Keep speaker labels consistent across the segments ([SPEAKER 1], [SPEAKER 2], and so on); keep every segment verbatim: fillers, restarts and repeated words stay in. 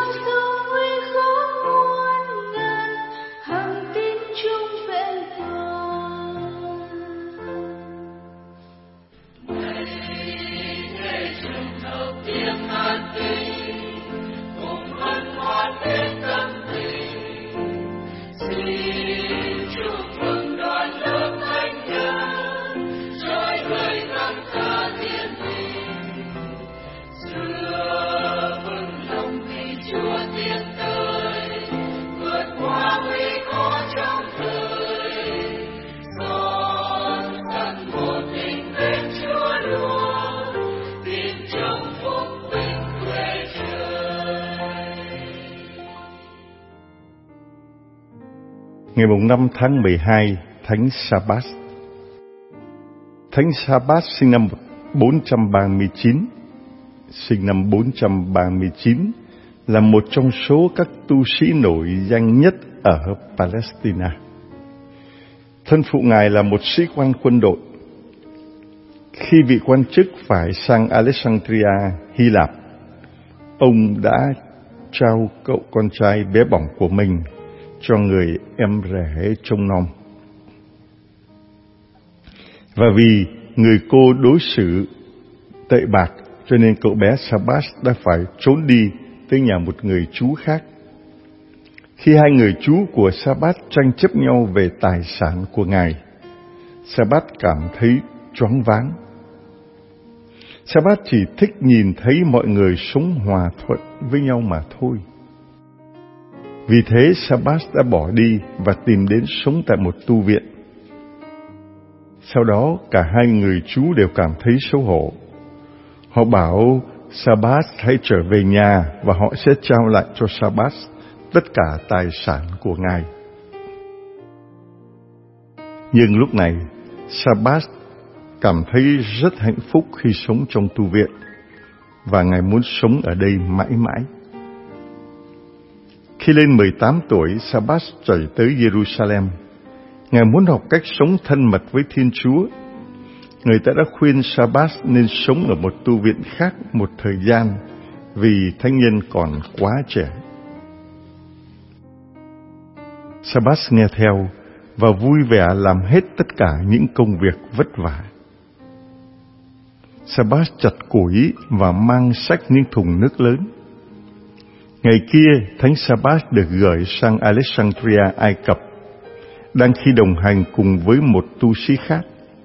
[SPEAKER 1] Ngày năm tháng mười hai, Thánh Sa-bát. Thánh Sa-bát sinh năm bốn trăm ba mươi chín. Sinh năm bốn trăm ba mươi chín là một trong số các tu sĩ nổi danh nhất ở Palestine. Thân phụ Ngài là một sĩ quan quân đội. Khi vị quan chức phải sang Alexandria, Hy Lạp, ông đã trao cậu con trai bé bỏng của mình cho người em rể trông nom. Và vì người cô đối xử tệ bạc, cho nên cậu bé Sa-bát đã phải trốn đi tới nhà một người chú khác. Khi hai người chú của Sa-bát tranh chấp nhau về tài sản của Ngài, Sa-bát cảm thấy choáng váng. Sa-bát chỉ thích nhìn thấy mọi người sống hòa thuận với nhau mà thôi. Vì thế Sa-bát đã bỏ đi và tìm đến sống tại một tu viện. Sau đó cả hai người chú đều cảm thấy xấu hổ. Họ bảo Sa-bát hãy trở về nhà và họ sẽ trao lại cho Sa-bát tất cả tài sản của Ngài. Nhưng lúc này Sa-bát cảm thấy rất hạnh phúc khi sống trong tu viện và Ngài muốn sống ở đây mãi mãi. Khi lên mười tám tuổi, Sa-bát chạy tới Jerusalem. Ngài muốn học cách sống thân mật với Thiên Chúa. Người ta đã khuyên Sa-bát nên sống ở một tu viện khác một thời gian vì thánh nhân còn quá trẻ. Sa-bát nghe theo và vui vẻ làm hết tất cả những công việc vất vả. Sa-bát chặt củi và mang xách những thùng nước lớn. Ngày kia, Thánh Sa-bát được gửi sang Alexandria, Ai Cập, đang khi đồng hành cùng với một tu sĩ khác.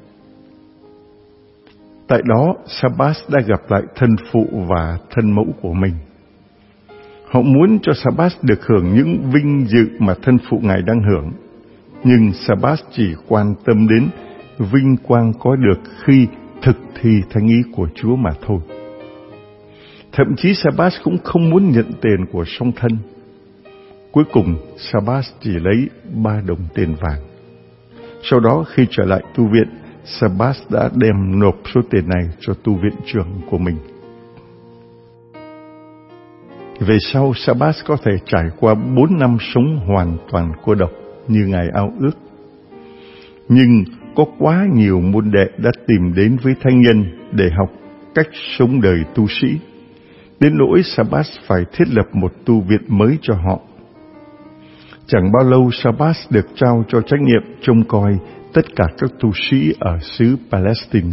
[SPEAKER 1] Tại đó, Sa-bát đã gặp lại thân phụ và thân mẫu của mình. Họ muốn cho Sa-bát được hưởng những vinh dự mà thân phụ Ngài đang hưởng, nhưng Sa-bát chỉ quan tâm đến vinh quang có được khi thực thi thánh ý của Chúa mà thôi. Thậm chí Sa-bát cũng không muốn nhận tiền của song thân. Cuối cùng, Sa-bát chỉ lấy ba đồng tiền vàng. Sau đó, khi trở lại tu viện, Sa-bát đã đem nộp số tiền này cho tu viện trưởng của mình. Về sau, Sa-bát có thể trải qua bốn năm sống hoàn toàn cô độc như Ngài ao ước. Nhưng có quá nhiều môn đệ đã tìm đến với thánh nhân để học cách sống đời tu sĩ, đến nỗi Sa-bát phải thiết lập một tu viện mới cho họ. Chẳng bao lâu, Sa-bát được trao cho trách nhiệm trông coi tất cả các tu sĩ ở xứ Palestine.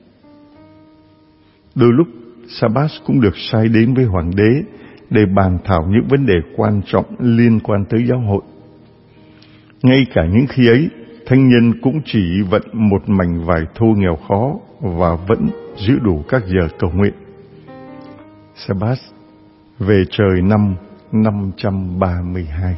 [SPEAKER 1] Đôi lúc, Sa-bát cũng được sai đến với hoàng đế để bàn thảo những vấn đề quan trọng liên quan tới giáo hội. Ngay cả những khi ấy, thánh nhân cũng chỉ vận một mảnh vải thô nghèo khó và vẫn giữ đủ các giờ cầu nguyện. Sa-bát về trời năm năm trăm ba mươi hai.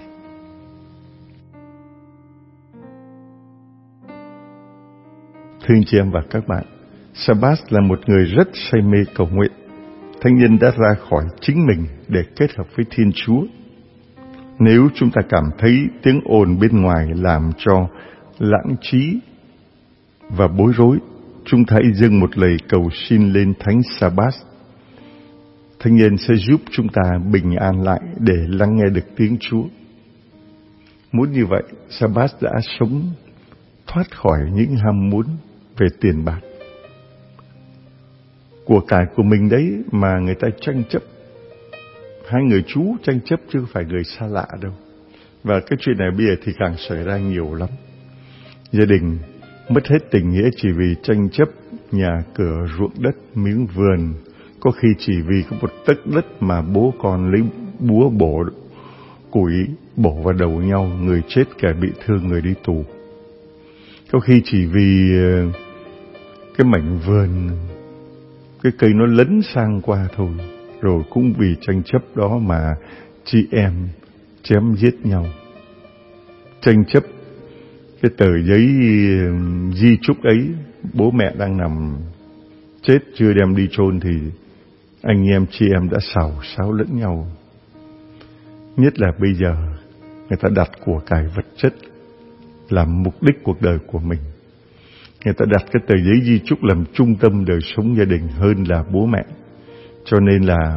[SPEAKER 1] Thưa chị em và các bạn, Sa-bát là một người rất say mê cầu nguyện. Thánh nhân đã ra khỏi chính mình để kết hợp với Thiên Chúa. Nếu chúng ta cảm thấy tiếng ồn bên ngoài làm cho lãng trí và bối rối, chúng ta hãy dâng một lời cầu xin lên Thánh Sa-bát. Thánh nhân sẽ giúp chúng ta bình an lại để lắng nghe được tiếng Chúa. Muốn như vậy, Sa-bát đã sống thoát khỏi những ham muốn về tiền bạc. Của cải của mình đấy mà người ta tranh chấp, hai người chú tranh chấp chứ không phải người xa lạ đâu. Và cái chuyện này bây giờ thì càng xảy ra nhiều lắm. Gia đình mất hết tình nghĩa chỉ vì tranh chấp nhà cửa, ruộng đất, miếng vườn. Có khi chỉ vì có một tấc đất mà bố con lấy búa bổ củi bổ vào đầu nhau, người chết kẻ bị thương, người đi tù. Có khi chỉ vì cái mảnh vườn, cái cây nó lấn sang qua thôi, rồi cũng vì tranh chấp đó mà chị em chém giết nhau. Tranh chấp cái tờ giấy di chúc ấy, bố mẹ đang nằm chết chưa đem đi chôn thì anh em chị em đã xào xáo lẫn nhau. Nhất là bây giờ người ta đặt của cải vật chất làm mục đích cuộc đời của mình. Người ta đặt cái tờ giấy di chúc làm trung tâm đời sống gia đình hơn là bố mẹ. Cho nên là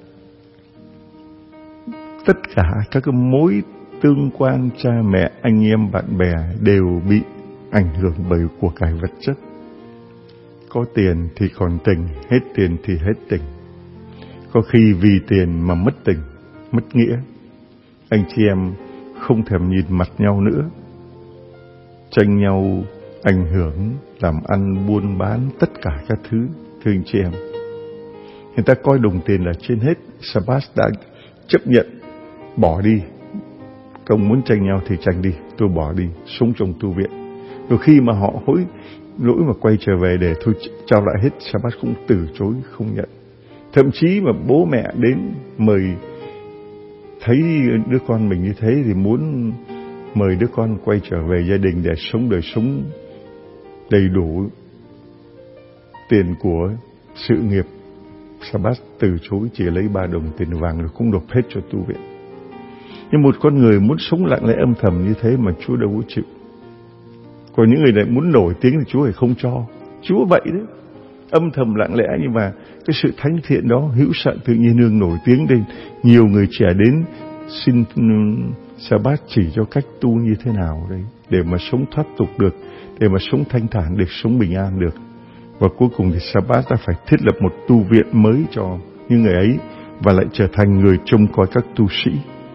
[SPEAKER 1] tất cả các cái mối tương quan cha mẹ, anh em, bạn bè đều bị ảnh hưởng bởi của cải vật chất. Có tiền thì còn tình, hết tiền thì hết tình. Có khi vì tiền mà mất tình, mất nghĩa. Anh chị em không thèm nhìn mặt nhau nữa, tranh nhau ảnh hưởng, làm ăn, buôn bán, tất cả các thứ. Thưa anh chị em, người ta coi đồng tiền là trên hết. Sabbath đã chấp nhận bỏ đi. Công muốn tranh nhau thì tranh đi, tôi bỏ đi, sống trong tu viện. Rồi khi mà họ hối lỗi mà quay trở về để thôi trao lại hết, Sabbath cũng từ chối không nhận. Thậm chí mà bố mẹ đến mời, thấy đứa con mình như thế thì muốn mời đứa con quay trở về gia đình để sống đời sống đầy đủ tiền của sự nghiệp. Sabbath từ chối, chỉ lấy ba đồng tiền vàng rồi cũng nộp hết cho tu viện. Nhưng một con người muốn sống lặng lẽ âm thầm như thế mà Chúa đâu có chịu. Còn những người này muốn nổi tiếng thì Chúa phải không cho. Chúa vậy đấy, âm thầm lặng lẽ, nhưng mà cái sự thánh thiện đó hữu sạn tự nhiên nương nổi tiếng lên. Nhiều người trẻ đến xin Sabbath chỉ cho cách tu như thế nào đấy, để mà sống thoát tục được, để mà sống thanh thản, để sống bình an được. Và cuối cùng thì Sabbath đã phải thiết lập một tu viện mới cho những người ấy, và lại trở thành người trông coi các tu sĩ.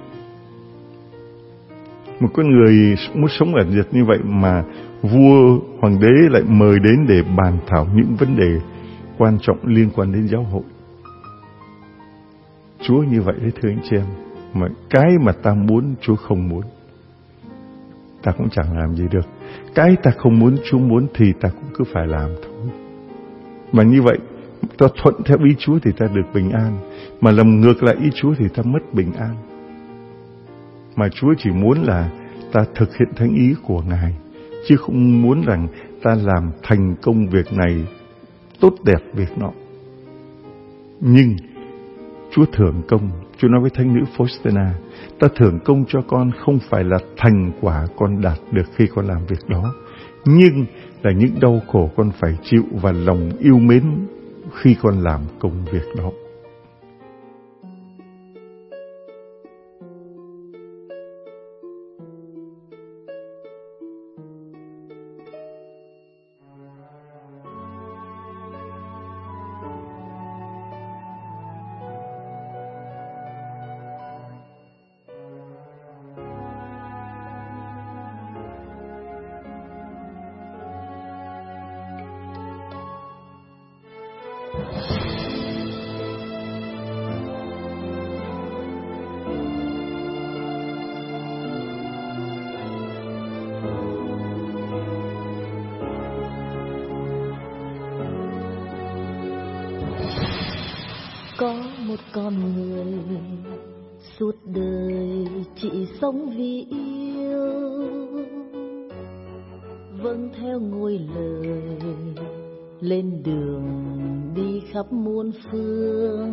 [SPEAKER 1] Một con người muốn sống ẩn dật như vậy mà vua, hoàng đế lại mời đến để bàn thảo những vấn đề quan trọng liên quan đến giáo hội. Chúa như vậy đấy thưa anh chị em. Mà cái mà ta muốn Chúa không muốn, ta cũng chẳng làm gì được. Cái ta không muốn Chúa muốn thì ta cũng cứ phải làm thôi. Mà như vậy ta thuận theo ý Chúa thì ta được bình an, mà làm ngược lại ý Chúa thì ta mất bình an. Mà Chúa chỉ muốn là ta thực hiện thánh ý của Ngài, chứ không muốn rằng ta làm thành công việc này, tốt đẹp việc nọ. Nhưng Chúa thưởng công. Chúa nói với thánh nữ Faustina, ta thưởng công cho con không phải là thành quả con đạt được khi con làm việc đó, nhưng là những đau khổ con phải chịu và lòng yêu mến khi con làm công việc đó.
[SPEAKER 2] Có một con người suốt đời chỉ sống vì yêu, vâng theo ngôi lời lên đường đi khắp muôn phương,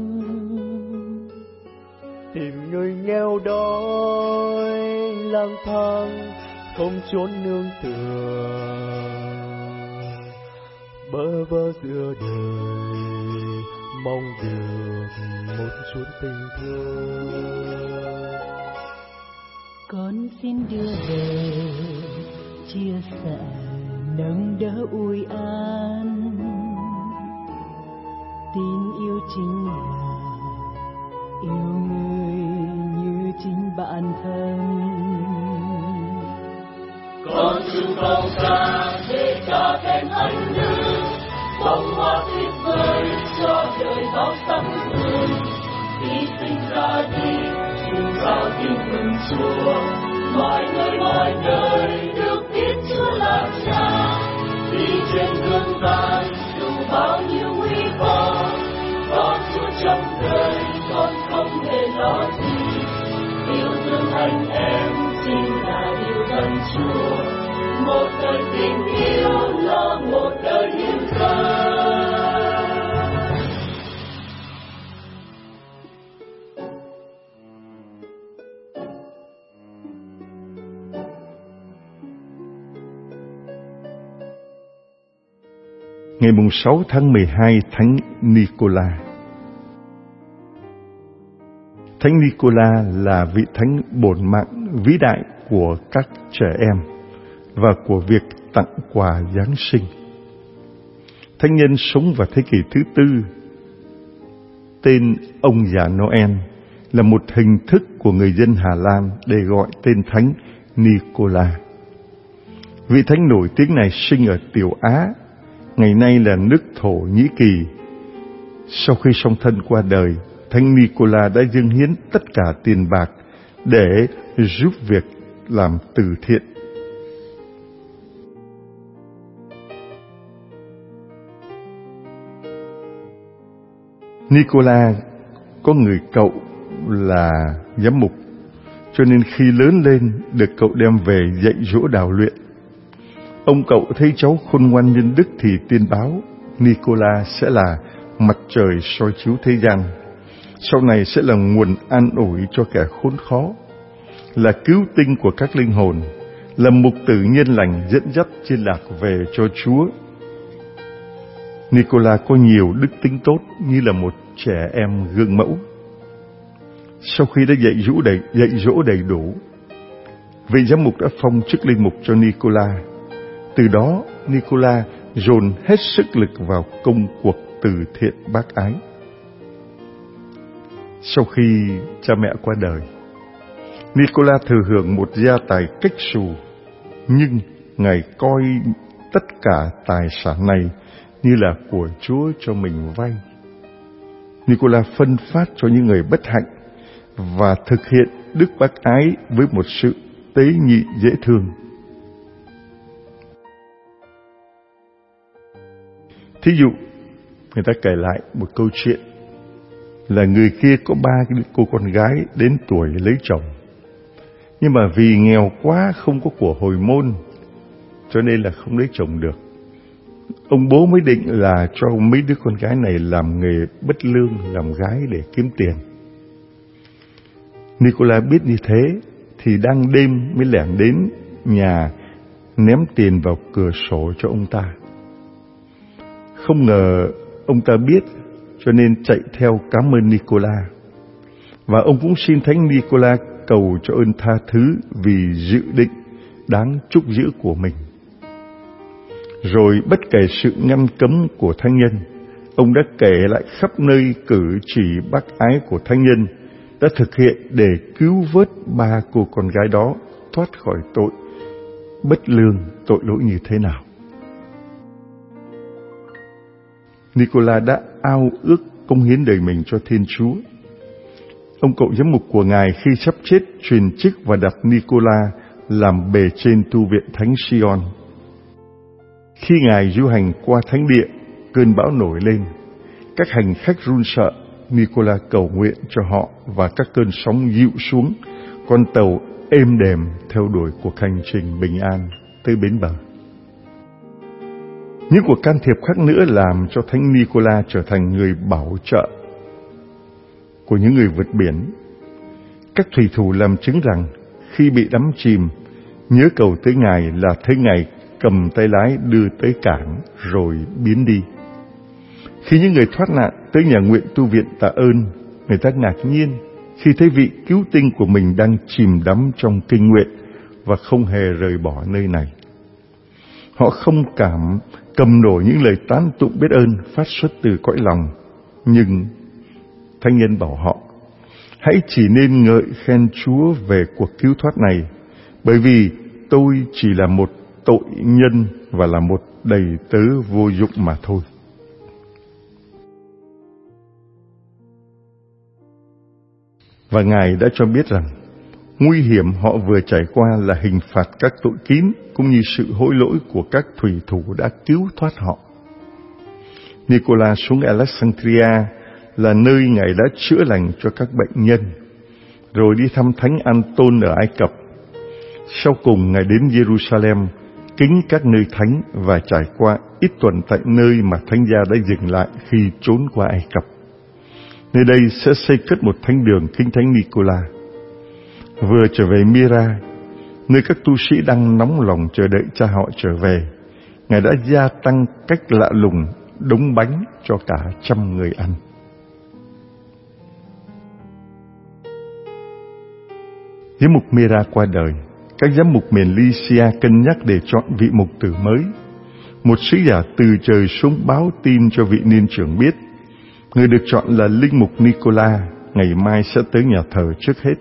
[SPEAKER 3] tìm người nghèo đói lang thang không chốn nương tựa, bơ vơ giữa đời mong được một chút tình thương.
[SPEAKER 2] Con xin đưa về chia sẻ nâng đỡ ủi an, tin yêu chính là yêu người như chính bản thân.
[SPEAKER 4] Con chung vòng xa để cả thèm anh nữ, bông hoa tuyệt vời cho đời bao sắc hương. Khi sinh ra đi chung giao tiếng mừng Chúa, mọi người mọi nơi được biết Chúa là Cha. Đi trên đường vàng dù bao nhiêu nguy khó, có Chúa trong đời con không hề lo gì. Yêu thương anh em chính là điều gần Chúa, một đời tình yêu là một đời yêu thương.
[SPEAKER 1] Ngày sáu tháng mười hai, Thánh Nicola. Thánh Nicola là vị thánh bổn mạng vĩ đại của các trẻ em và của việc tặng quà Giáng sinh. Thánh nhân sống vào thế kỷ thứ tư. Tên ông già Noel là một hình thức của người dân Hà Lan để gọi tên Thánh Nicola. Vị thánh nổi tiếng này sinh ở Tiểu Á, ngày nay là nước Thổ Nhĩ Kỳ. Sau khi song thân qua đời, Thánh Nicola đã dâng hiến tất cả tiền bạc để giúp việc làm từ thiện. Nicola có người cậu là giám mục, cho nên khi lớn lên được cậu đem về dạy dỗ đào luyện. Ông cậu thấy cháu khôn ngoan nhân đức thì tiên báo Nicola sẽ là mặt trời soi chiếu thế gian, sau này sẽ là nguồn an ủi cho kẻ khốn khó, là cứu tinh của các linh hồn, là mục tử nhân lành dẫn dắt trên lạc về cho Chúa. Nicola có nhiều đức tính tốt như là một trẻ em gương mẫu. Sau khi đã dạy dỗ đầy, dạy dỗ đầy đủ, vị giám mục đã phong chức linh mục cho Nicola. Từ đó, Nicola dồn hết sức lực vào công cuộc từ thiện bác ái. Sau khi cha mẹ qua đời, Nicola thừa hưởng một gia tài cách xù, nhưng Ngài coi tất cả tài sản này như là của Chúa cho mình vay. Nicola phân phát cho những người bất hạnh và thực hiện đức bác ái với một sự tế nhị dễ thương. Thí dụ, người ta kể lại một câu chuyện là người kia có ba cô con gái đến tuổi lấy chồng, nhưng mà vì nghèo quá không có của hồi môn, cho nên là không lấy chồng được. Ông bố mới định là cho mấy đứa con gái này làm nghề bất lương, làm gái để kiếm tiền. Nicola biết như thế thì đang đêm mới lẻn đến nhà ném tiền vào cửa sổ cho ông ta. Không ngờ ông ta biết, cho nên chạy theo cảm ơn Nicola. Và ông cũng xin Thánh Nicola cầu cho ơn tha thứ vì dự định đáng trúc giữ của mình. Rồi bất kể sự ngăn cấm của thánh nhân, ông đã kể lại khắp nơi cử chỉ bác ái của thánh nhân đã thực hiện để cứu vớt ba cô con gái đó thoát khỏi tội bất lương, tội lỗi như thế nào. Nicola đã ao ước cống hiến đời mình cho Thiên Chúa. Ông cậu giám mục của Ngài khi sắp chết truyền chức và đặt Nicola làm bề trên tu viện Thánh Sion. Khi Ngài du hành qua thánh địa, cơn bão nổi lên. Các hành khách run sợ, Nicola cầu nguyện cho họ và các cơn sóng dịu xuống, con tàu êm đềm theo đuổi cuộc hành trình bình an tới bến bờ. Những cuộc can thiệp khác nữa làm cho Thánh Nicola trở thành người bảo trợ của những người vượt biển. Các thủy thủ làm chứng rằng khi bị đắm chìm, nhớ cầu tới Ngài là thấy Ngài cầm tay lái đưa tới cảng rồi biến đi. Khi những người thoát nạn tới nhà nguyện tu viện tạ ơn, người ta ngạc nhiên khi thấy vị cứu tinh của mình đang chìm đắm trong kinh nguyện và không hề rời bỏ nơi này. Họ không cảm cầm nổi những lời tán tụng biết ơn phát xuất từ cõi lòng, nhưng thánh nhân bảo họ: hãy chỉ nên ngợi khen Chúa về cuộc cứu thoát này, bởi vì tôi chỉ là một tội nhân và là một đầy tớ vô dụng mà thôi. Và Ngài đã cho biết rằng nguy hiểm họ vừa trải qua là hình phạt các tội kín cũng như sự hối lỗi của các thủy thủ đã cứu thoát họ. Nicola xuống Alexandria là nơi Ngài đã chữa lành cho các bệnh nhân, rồi đi thăm Thánh Anton ở Ai Cập. Sau cùng Ngài đến Jerusalem kính các nơi thánh và trải qua ít tuần tại nơi mà thánh gia đã dừng lại khi trốn qua Ai Cập. Nơi đây sẽ xây cất một thánh đường kính thánh Nicola. Vừa trở về Myra, nơi các tu sĩ đang nóng lòng chờ đợi cha họ trở về, Ngài đã gia tăng cách lạ lùng đống bánh cho cả trăm người ăn. Giám mục Myra qua đời, các giám mục miền Lycia cân nhắc để chọn vị mục tử mới. Một sứ giả từ trời xuống báo tin cho vị niên trưởng biết, người được chọn là linh mục Nicola, ngày mai sẽ tới nhà thờ trước hết.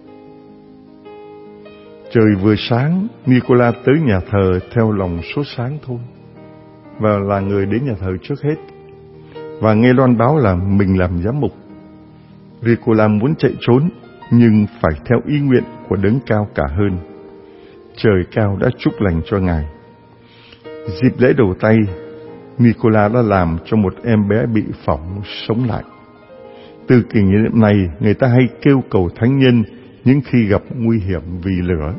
[SPEAKER 1] Trời vừa sáng, Nicola tới nhà thờ theo lòng sốt sáng thôi, và là người đến nhà thờ trước hết, và nghe loan báo là mình làm giám mục. Nicola muốn chạy trốn, nhưng phải theo ý nguyện của Đấng Cao Cả Hơn. Trời cao đã chúc lành cho Ngài. Dịp lễ đầu tay, Nicola đã làm cho một em bé bị phỏng sống lại. Từ kỷ niệm này, người ta hay kêu cầu thánh nhân những khi gặp nguy hiểm vì lửa.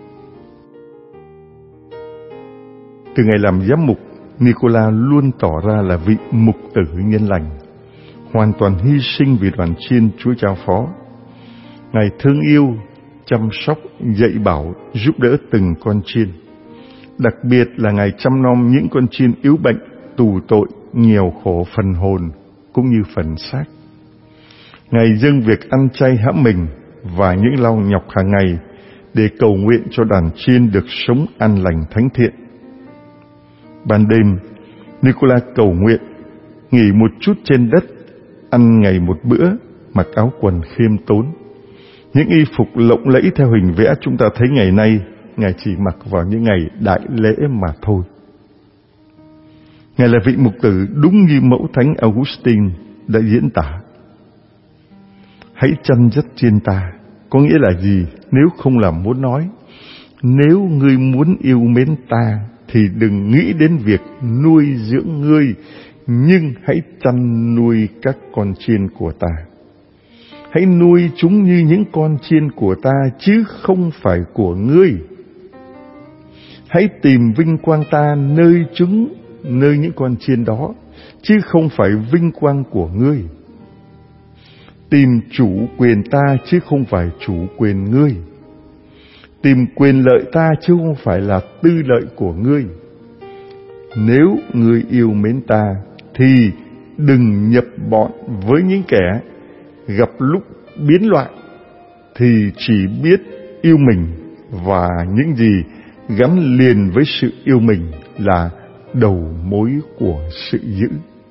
[SPEAKER 1] Từ ngày làm giám mục, Nicola luôn tỏ ra là vị mục tử nhân lành, hoàn toàn hy sinh vì đoàn chiên Chúa trao phó. Ngài thương yêu, chăm sóc, dạy bảo, giúp đỡ từng con chiên. Đặc biệt là Ngài chăm nom những con chiên yếu bệnh, tù tội, nghèo khổ phần hồn cũng như phần xác. Ngài dâng việc ăn chay hãm mình và những lau nhọc hàng ngày để cầu nguyện cho đàn chiên được sống an lành thánh thiện. Ban đêm, Nicola cầu nguyện, nghỉ một chút trên đất, ăn ngày một bữa, mặc áo quần khiêm tốn. Những y phục lộng lẫy theo hình vẽ chúng ta thấy ngày nay, Ngài chỉ mặc vào những ngày đại lễ mà thôi. Ngài là vị mục tử đúng như mẫu thánh Augustine đã diễn tả. Hãy chăn dắt chiên ta, có nghĩa là gì nếu không là muốn nói? Nếu ngươi muốn yêu mến ta, thì đừng nghĩ đến việc nuôi dưỡng ngươi, nhưng hãy chăn nuôi các con chiên của ta. Hãy nuôi chúng như những con chiên của ta, chứ không phải của ngươi. Hãy tìm vinh quang ta nơi chúng, nơi những con chiên đó, chứ không phải vinh quang của ngươi. Tìm chủ quyền ta, chứ không phải chủ quyền ngươi. Tìm quyền lợi ta, chứ không phải là tư lợi của ngươi. Nếu ngươi yêu mến ta, thì đừng nhập bọn với những kẻ gặp lúc biến loạn thì chỉ biết yêu mình, và những gì gắn liền với sự yêu mình là đầu mối của sự dữ.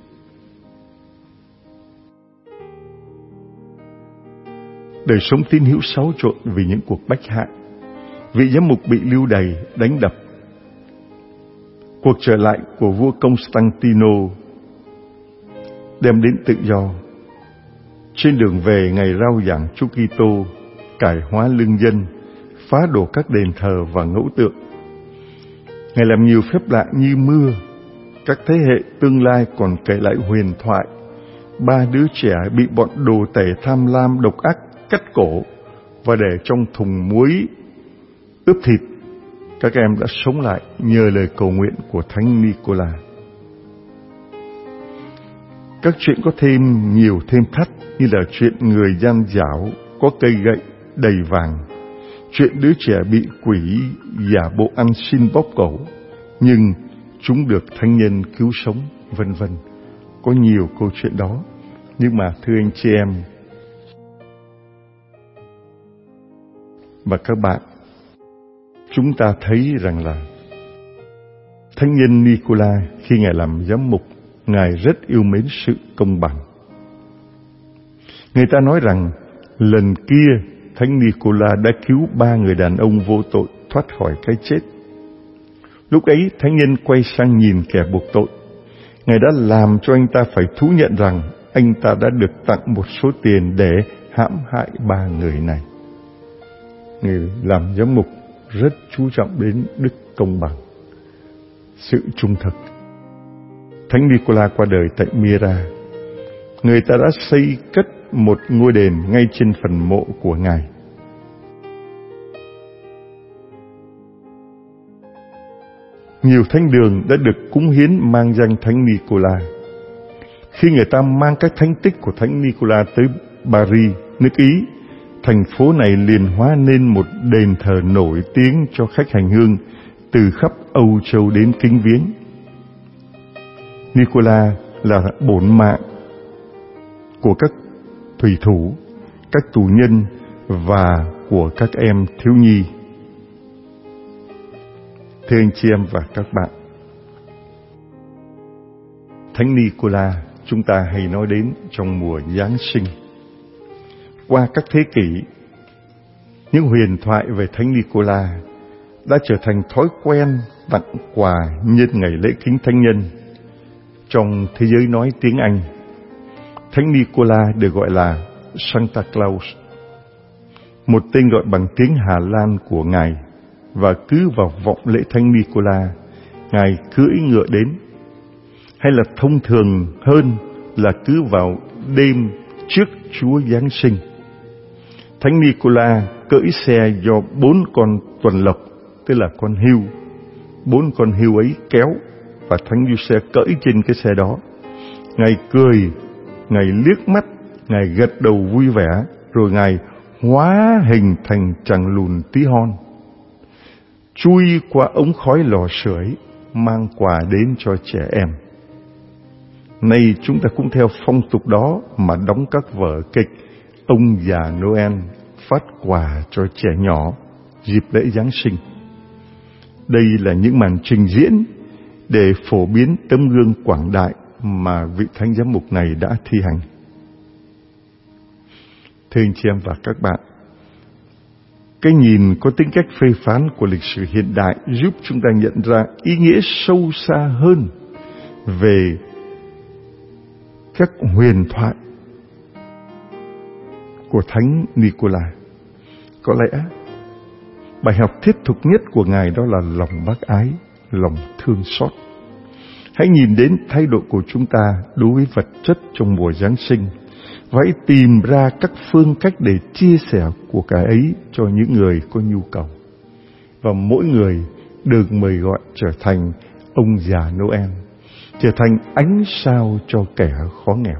[SPEAKER 1] Đời sống tín hữu xáo trộn vì những cuộc bách hại. Vị giám mục bị lưu đày, đánh đập. Cuộc trở lại của vua Constantino đem đến tự do. Trên đường về, Ngài rao giảng Chúa Kitô, cải hóa lương dân, phá đổ các đền thờ và ngẫu tượng. Ngài làm nhiều phép lạ như mưa. Các thế hệ tương lai còn kể lại huyền thoại ba đứa trẻ bị bọn đồ tể tham lam độc ác cắt cổ và để trong thùng muối ướp thịt. Các em đã sống lại nhờ lời cầu nguyện của Thánh Nicola. Các chuyện có thêm nhiều thêm thắt, như là chuyện người gian dảo có cây gậy đầy vàng, chuyện đứa trẻ bị quỷ giả bộ ăn xin bóp cổ nhưng chúng được thánh nhân cứu sống, vân vân. Có nhiều câu chuyện đó, nhưng mà thưa anh chị em và các bạn, chúng ta thấy rằng là thánh nhân Nicola khi Ngài làm giám mục, Ngài rất yêu mến sự công bằng. Người ta nói rằng Lần kia, Thánh Nicola đã cứu ba người đàn ông vô tội thoát khỏi cái chết. Lúc ấy, thánh nhân quay sang nhìn kẻ buộc tội. Ngài đã làm cho anh ta phải thú nhận rằng anh ta đã được tặng một số tiền để hãm hại ba người này. Người làm giám mục rất chú trọng đến đức công bằng, sự trung thực. Thánh Nicola qua đời tại Myra. Người ta đã xây cất một ngôi đền ngay trên phần mộ của Ngài. Nhiều thánh đường đã được cúng hiến mang danh Thánh Nicola. Khi người ta mang các thánh tích của Thánh Nicola tới Paris, nước Ý, thành phố này liền hóa nên một đền thờ nổi tiếng cho khách hành hương từ khắp Âu Châu đến kính viếng. Nicola là bổn mạng của các thủy thủ, các tù nhân và của các em thiếu nhi. Thưa anh chị em và các bạn, Thánh Nicola chúng ta hay nói đến trong mùa Giáng sinh. Qua các thế kỷ, những huyền thoại về Thánh Nicola đã trở thành thói quen tặng quà nhân ngày lễ Kính Thánh Nhân. Trong thế giới nói tiếng Anh, Thánh Nicola được gọi là Santa Claus, một tên gọi bằng tiếng Hà Lan của Ngài, và cứ vào vọng lễ Thánh Nicola, Ngài cưỡi ngựa đến. Hay là thông thường hơn là cứ vào đêm trước Chúa Giáng sinh, Thánh Nicola cưỡi xe do bốn con tuần lộc, tức là con hươu. Bốn con hươu ấy kéo, và Thánh Giuse cưỡi trên cái xe đó. Ngài cười, Ngài liếc mắt, Ngài gật đầu vui vẻ, rồi Ngài hóa hình thành chàng lùn tí hon, chui qua ống khói lò sưởi, mang quà đến cho trẻ em. Nay chúng ta cũng theo phong tục đó mà đóng các vở kịch Ông già Noel phát quà cho trẻ nhỏ dịp lễ Giáng sinh. Đây là những màn trình diễn để phổ biến tấm gương quảng đại mà vị thánh giám mục này đã thi hành. Thưa anh chị em và các bạn, cái nhìn có tính cách phê phán của lịch sử hiện đại giúp chúng ta nhận ra ý nghĩa sâu xa hơn về các huyền thoại của Thánh Nicola. Có lẽ bài học thiết thực nhất của Ngài đó là lòng bác ái, lòng thương xót. Hãy nhìn đến thái độ của chúng ta đối với vật chất trong mùa Giáng sinh, và hãy tìm ra các phương cách để chia sẻ của cái ấy cho những người có nhu cầu. Và mỗi người được mời gọi trở thành ông già Noel, trở thành ánh sao cho kẻ khó nghèo.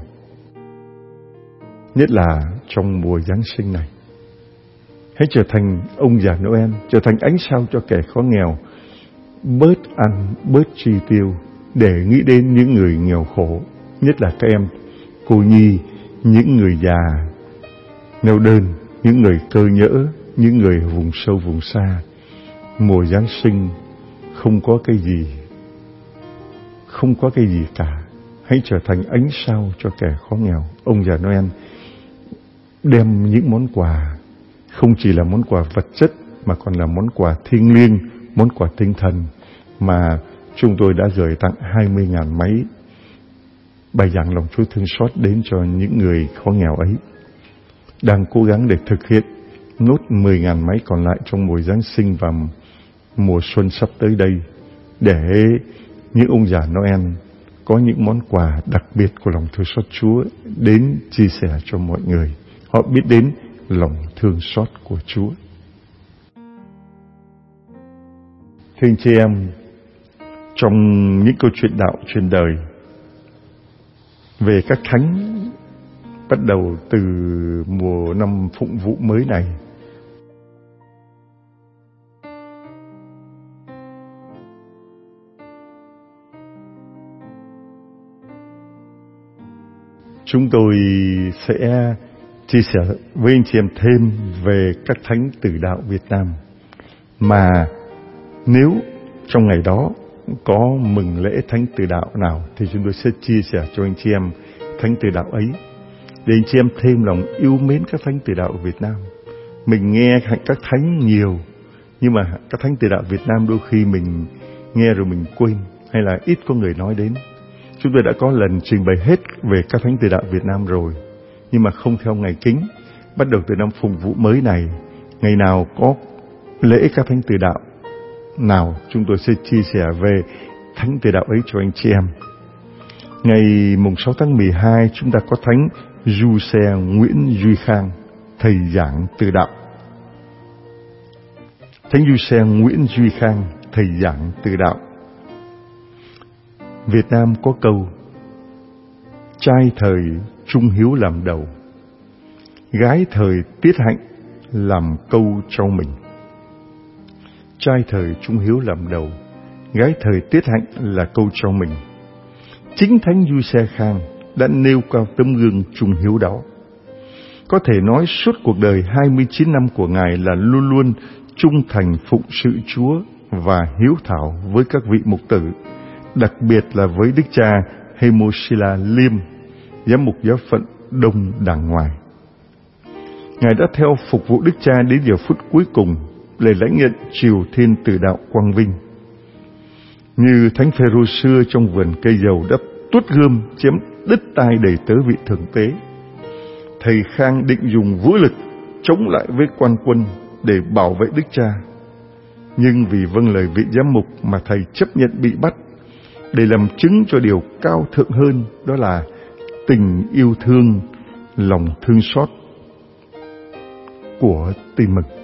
[SPEAKER 1] Nhất là trong mùa Giáng sinh này, hãy trở thành ông già Noel, trở thành ánh sao cho kẻ khó nghèo, bớt ăn, bớt chi tiêu để nghĩ đến những người nghèo khổ, nhất là các em cô nhi, những người già neo đơn, những người cơ nhỡ, những người vùng sâu vùng xa. Mùa Giáng sinh không có cái gì, không có cái gì cả. Hãy trở thành ánh sao cho kẻ khó nghèo. Ông già Noel đem những món quà, không chỉ là món quà vật chất mà còn là món quà thiêng liêng, món quà tinh thần, mà chúng tôi đã gửi tặng hai mươi nghìn máy bài giảng lòng Chúa thương xót đến cho những người khó nghèo ấy. Đang cố gắng để thực hiện nốt mười nghìn máy còn lại trong mùa Giáng sinh và mùa xuân sắp tới đây, để những ông già Noel có những món quà đặc biệt của lòng thương xót Chúa đến chia sẻ cho mọi người. Họ biết đến lòng thương xót của Chúa. Thưa anh chị em, trong những câu chuyện đạo truyền đời về các thánh bắt đầu từ mùa năm phụng vụ mới này, chúng tôi sẽ chia sẻ với anh chị em thêm về các thánh tử đạo Việt Nam, mà nếu trong ngày đó có mừng lễ thánh tử đạo nào thì chúng tôi sẽ chia sẻ cho anh chị em thánh tử đạo ấy. để anh chị em thêm lòng yêu mến các thánh tử đạo ở Việt Nam. Mình nghe các thánh nhiều, nhưng mà các thánh tử đạo Việt Nam đôi khi mình nghe rồi mình quên, hay là ít có người nói đến. Chúng tôi đã có lần trình bày hết về các thánh tử đạo Việt Nam rồi, nhưng mà không theo ngày kính. Bắt đầu từ năm phục vụ mới này, ngày nào có lễ các thánh tử đạo nào, chúng tôi sẽ chia sẻ về thánh tử đạo ấy cho anh chị em. Ngày mùng sáu tháng mười hai, chúng ta có thánh Du Xe Nguyễn Duy Khang, thầy giảng tử đạo. Thánh Du Xe Nguyễn Duy Khang, thầy giảng tử đạo. Việt Nam có câu: trai thời trung hiếu làm đầu, gái thời tiết hạnh làm câu trau mình. Trai thời trung hiếu làm đầu, gái thời tiết hạnh là câu trau mình. Chính Thánh Du Xe Khang đã nêu cao tấm gương trung hiếu đó. Có thể nói suốt cuộc đời hai mươi chín năm của Ngài là luôn luôn trung thành phụng sự Chúa và hiếu thảo với các vị mục tử, đặc biệt là với Đức cha Hemosila Liêm, giám mục giáo phận Đông Đàng Ngoài. Ngài đã theo phục vụ Đức cha đến giờ phút cuối cùng để lãnh nhận triều thiên tử đạo quang vinh. Như Thánh Phêrô xưa trong vườn cây dầu đã tuốt gươm chém đứt tai đầy tớ vị thượng tế, thầy Khang định dùng vũ lực chống lại với quan quân để bảo vệ Đức cha. Nhưng vì vâng lời vị giám mục mà thầy chấp nhận bị bắt, để làm chứng cho điều cao thượng hơn, đó là tình yêu thương, lòng thương xót của Tin Mừng.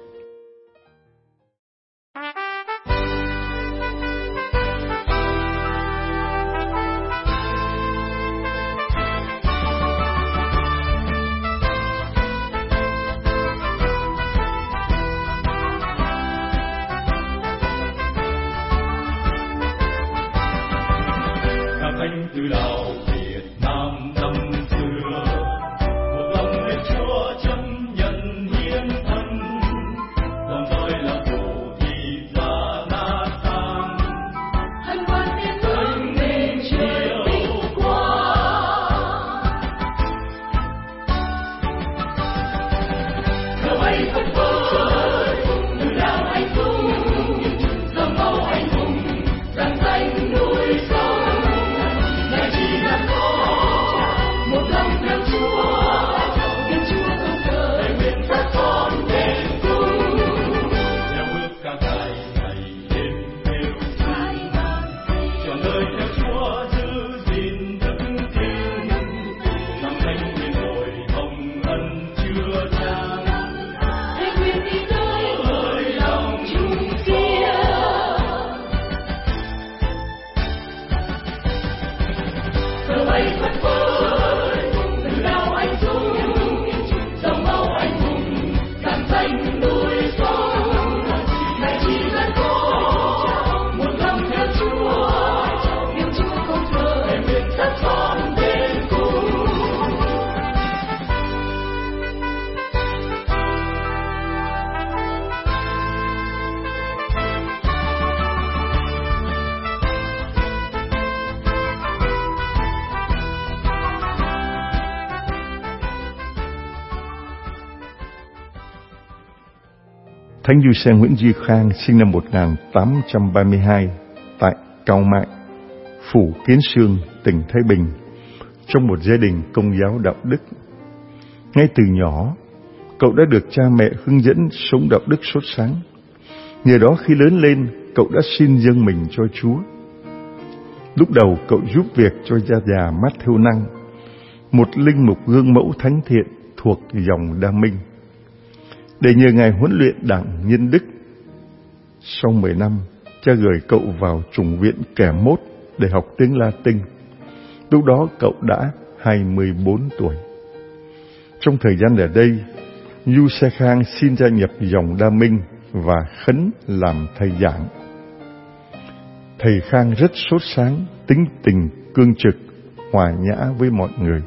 [SPEAKER 1] Thánh Du Xe Nguyễn Duy Khang sinh năm một nghìn tám trăm ba mươi hai tại Cao Mại, Phủ Kiến Sương, tỉnh Thái Bình, trong một gia đình Công giáo đạo đức. Ngay từ nhỏ, cậu đã được cha mẹ hướng dẫn sống đạo đức sốt sáng. Nhờ đó khi lớn lên, cậu đã xin dâng mình cho Chúa. Lúc đầu cậu giúp việc cho gia già Matthew Năng, một linh mục gương mẫu thánh thiện thuộc dòng Đa Minh, để nhờ Ngài huấn luyện đảng nhân đức. Sau mười năm, cha gửi cậu vào chủng viện Kẻ Mốt để học tiếng Latin. Lúc đó cậu đã hai mươi bốn tuổi. Trong thời gian ở đây, Du Xe Khang xin gia nhập dòng Đa Minh và khấn làm thầy giảng. Thầy Khang rất sốt sáng, tính tình cương trực, hòa nhã với mọi người.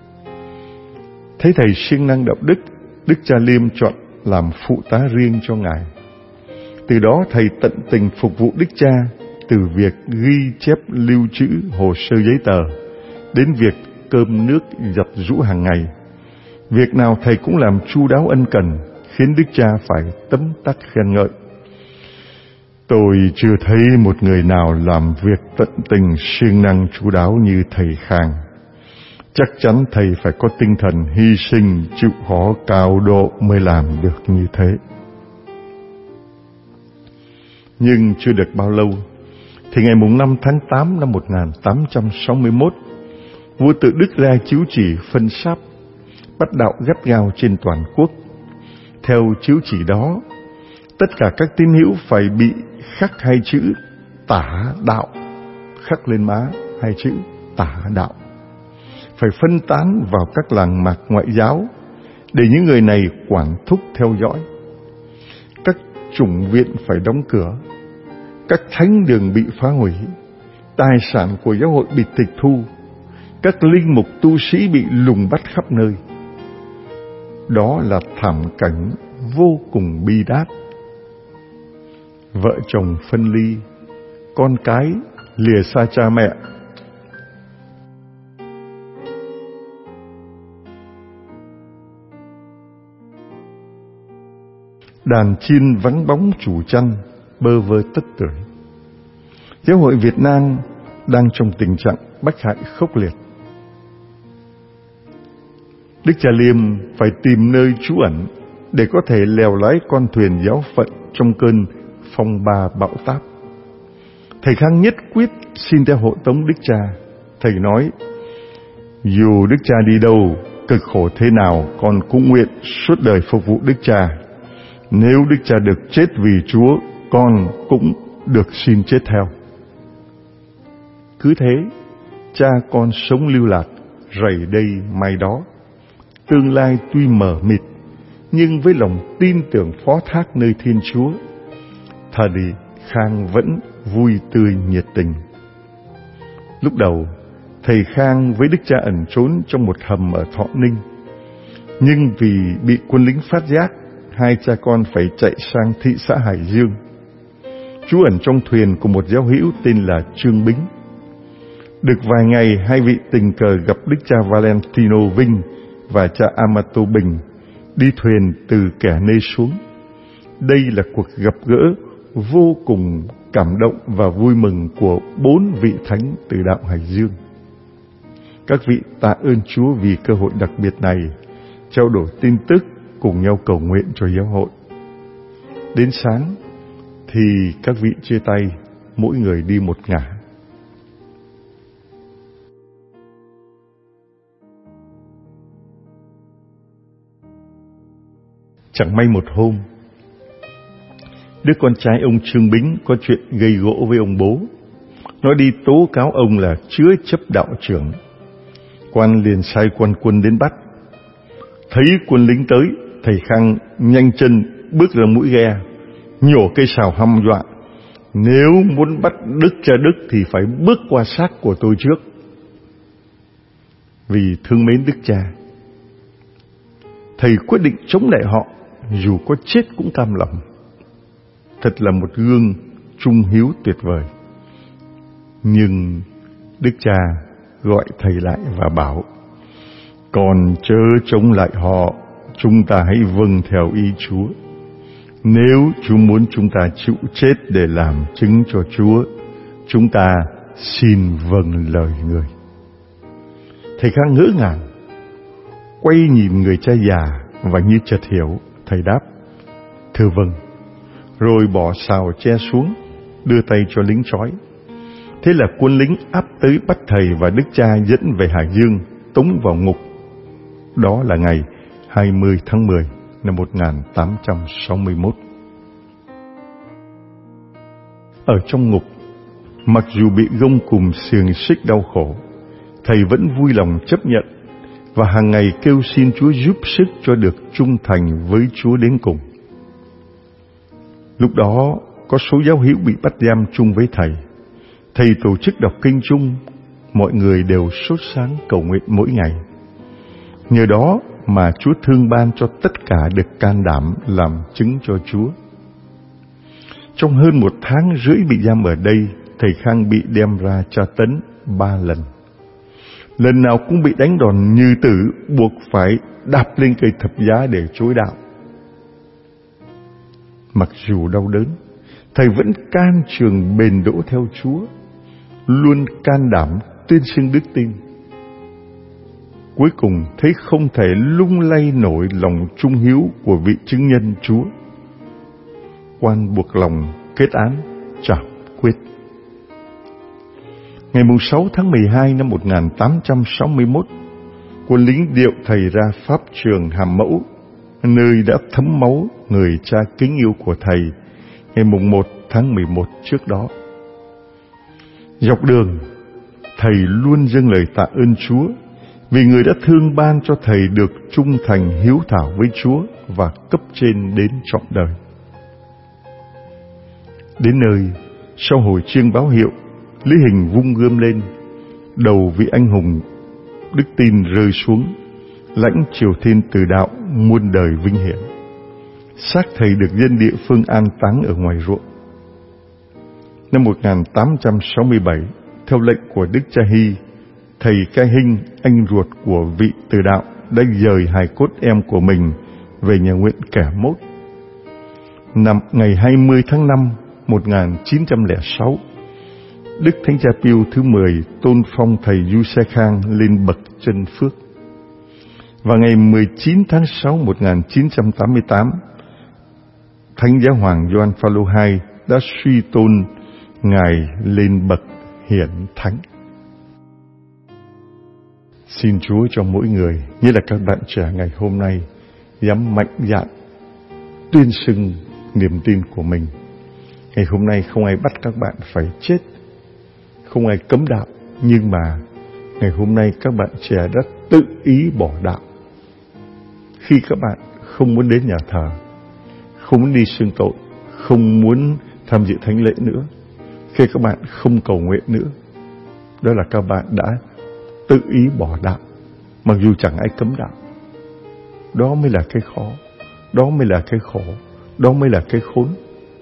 [SPEAKER 1] Thấy thầy siêng năng đạo đức, Đức cha Liêm chọn làm phụ tá riêng cho Ngài. Từ đó thầy tận tình phục vụ Đức cha, từ việc ghi chép lưu trữ hồ sơ giấy tờ đến việc cơm nước giặt giũ hàng ngày. Việc nào thầy cũng làm chu đáo ân cần, khiến Đức Cha phải tấm tắc khen ngợi. Tôi chưa thấy một người nào làm việc tận tình siêng năng chu đáo như thầy Khang. Chắc chắn thầy phải có tinh thần hy sinh, chịu khó cao độ mới làm được như thế. Nhưng chưa được bao lâu, thì ngày mùng năm tháng tám năm một nghìn tám trăm sáu mươi mốt, vua tự Đức ra chiếu chỉ phân sáp, bắt đạo gắt gao trên toàn quốc. Theo chiếu chỉ đó, tất cả các tín hữu phải bị khắc hai chữ tả đạo, khắc lên má hai chữ tả đạo, phải phân tán vào các làng mạc ngoại giáo để những người này quản thúc theo dõi. Các chủng viện phải đóng cửa, các thánh đường bị phá hủy, tài sản của giáo hội bị tịch thu, các linh mục tu sĩ bị lùng bắt khắp nơi. Đó là thảm cảnh vô cùng bi đát. Vợ chồng phân ly, con cái lìa xa cha mẹ. Đàn chiên vắng bóng chủ chăn, bơ vơ tất tưởi. Giáo hội Việt Nam đang trong tình trạng bách hại khốc liệt. Đức Cha Liêm phải tìm nơi trú ẩn để có thể lèo lái con thuyền giáo phận trong cơn phong ba bão táp. Thầy Khang nhất quyết xin theo hộ tống Đức Cha. Thầy nói, dù Đức Cha đi đâu, cực khổ thế nào, con cũng nguyện suốt đời phục vụ Đức Cha. Nếu Đức Cha được chết vì Chúa, con cũng được xin chết theo. Cứ thế, cha con sống lưu lạc, rày đây mai đó. Tương lai tuy mờ mịt, nhưng với lòng tin tưởng phó thác nơi Thiên Chúa, thầy Khang vẫn vui tươi nhiệt tình. Lúc đầu, thầy Khang với Đức Cha ẩn trốn trong một hầm ở Thọ Ninh. Nhưng vì bị quân lính phát giác, hai cha con phải chạy sang thị xã Hải Dương. Trú ẩn trong thuyền của một giáo hữu tên là Trương Bính. Được vài ngày, hai vị tình cờ gặp Đức Cha Valentino Vinh và cha Amato Bình đi thuyền từ Kẻ Nê xuống. Đây là cuộc gặp gỡ vô cùng cảm động và vui mừng của bốn vị thánh từ đạo Hải Dương. Các vị tạ ơn Chúa vì cơ hội đặc biệt này, trao đổi tin tức, cùng nhau cầu nguyện cho giáo hội. Đến sáng thì các vị chia tay, mỗi người đi một ngả. Chẳng may một hôm, đứa con trai ông Trương Bính có chuyện gây gỗ với ông bố. Nó đi tố cáo ông là chứa chấp đạo trưởng. Quan liền sai quan quân đến bắt. Thấy quân lính tới, thầy Khang nhanh chân bước ra mũi ghe, nhổ cây sào hăm dọa: nếu muốn bắt Đức Cha Đức thì phải bước qua xác của tôi trước. Vì thương mến Đức Cha, thầy quyết định chống lại họ, dù có chết cũng cam lòng. Thật là một gương trung hiếu tuyệt vời. Nhưng Đức Cha gọi thầy lại và bảo: còn chớ chống lại họ, chúng ta hãy vâng theo ý Chúa. Nếu Chúa muốn chúng ta chịu chết để làm chứng cho Chúa, chúng ta xin vâng lời Người. Thầy Khang ngỡ ngàng, quay nhìn người cha già và như chợt hiểu, thầy đáp: thưa vâng. Rồi bỏ sào che xuống, đưa tay cho lính trói. Thế là quân lính áp tới bắt thầy và Đức Cha dẫn về Hải Dương, tống vào ngục. Đó là ngày hai mươi tháng mười năm một nghìn tám trăm sáu mươi mốt. Ở trong ngục, mặc dù bị gông cùm xiềng xích đau khổ, thầy vẫn vui lòng chấp nhận và hàng ngày kêu xin Chúa giúp sức cho được trung thành với Chúa đến cùng. Lúc đó, có số giáo hữu bị bắt giam chung với thầy. Thầy tổ chức đọc kinh chung, mọi người đều sốt sáng cầu nguyện mỗi ngày. Nhờ đó mà Chúa thương ban cho tất cả được can đảm làm chứng cho Chúa. Trong hơn một tháng rưỡi bị giam ở đây, thầy Khang bị đem ra tra tấn ba lần. lần nào cũng bị đánh đòn như tử, buộc phải đạp lên cây thập giá để chối đạo. Mặc dù đau đớn, thầy vẫn can trường bền đỗ theo Chúa, luôn can đảm tuyên xưng đức tin. Cuối cùng thấy không thể lung lay nổi lòng trung hiếu của vị chứng nhân Chúa. Quan buộc lòng kết án trả quyết. Ngày sáu tháng mười hai năm một nghìn tám trăm sáu mươi mốt, quân lính điệu thầy ra pháp trường Hàm Mẫu, nơi đã thấm máu người cha kính yêu của thầy ngày một tháng mười một trước đó. Dọc đường, thầy luôn dâng lời tạ ơn Chúa vì người đã thương ban cho thầy được trung thành hiếu thảo với Chúa và cấp trên đến trọn đời. Đến nơi, sau hồi chiêng báo hiệu, Lý Hình vung gươm lên, đầu vị anh hùng đức tin rơi xuống, lãnh triều thiên từ đạo muôn đời vinh hiển. Xác thầy được dân địa phương an táng ở ngoài ruộng. Năm một nghìn tám trăm sáu mươi bảy, theo lệnh của Đức Cha Hy, thầy Cai Hinh, anh ruột của vị từ đạo, đã dời hài cốt em của mình về nhà nguyện Kẻ Mốt. Năm ngày hai mươi tháng năm một nghìn chín trăm lẻ sáu, Đức Thánh Cha Piêu thứ mười tôn phong thầy Du Xe Khang lên bậc chân phước. Và ngày mười chín tháng sáu một nghìn chín trăm tám mươi tám, Thánh Giáo Hoàng Gioan Phaolô đệ nhị đã suy tôn Ngài lên bậc hiển thánh. Xin Chúa cho mỗi người, như là các bạn trẻ ngày hôm nay, dám mạnh dạn tuyên xưng niềm tin của mình. Ngày hôm nay không ai bắt các bạn phải chết, không ai cấm đạo, nhưng mà ngày hôm nay các bạn trẻ đã tự ý bỏ đạo. Khi các bạn không muốn đến nhà thờ, không muốn đi xưng tội, không muốn tham dự thánh lễ nữa, khi các bạn không cầu nguyện nữa, đó là các bạn đã tự ý bỏ đạo, mặc dù chẳng ai cấm đạo. Đó mới là cái khó, đó mới là cái khổ, đó mới là cái khốn.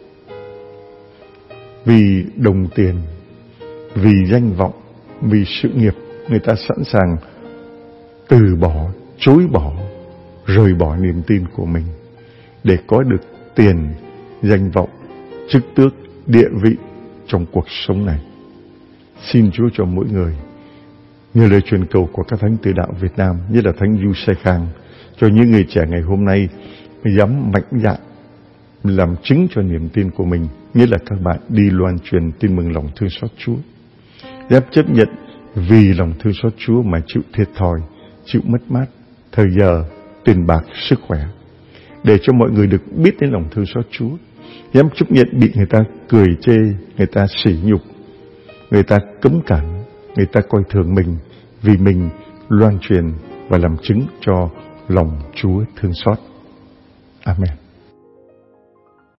[SPEAKER 1] Vì đồng tiền, vì danh vọng, vì sự nghiệp, người ta sẵn sàng từ bỏ, chối bỏ, rời bỏ niềm tin của mình để có được tiền, danh vọng, chức tước, địa vị trong cuộc sống này. Xin Chúa cho mỗi người, như lời truyền cầu của các thánh từ đạo Việt Nam, như là Thánh Du Xe Khang, cho những người trẻ ngày hôm nay dám mạnh dạn làm chứng cho niềm tin của mình, như là các bạn đi loan truyền tin mừng lòng thương xót Chúa, dám chấp nhận vì lòng thương xót Chúa mà chịu thiệt thòi, chịu mất mát thời giờ, tiền bạc, sức khỏe, để cho mọi người được biết đến lòng thương xót Chúa. Dám chấp nhận bị người ta cười chê, người ta sỉ nhục, người ta cấm cản, người ta coi thường mình, vì mình loan truyền và làm chứng cho lòng Chúa thương xót. Amen.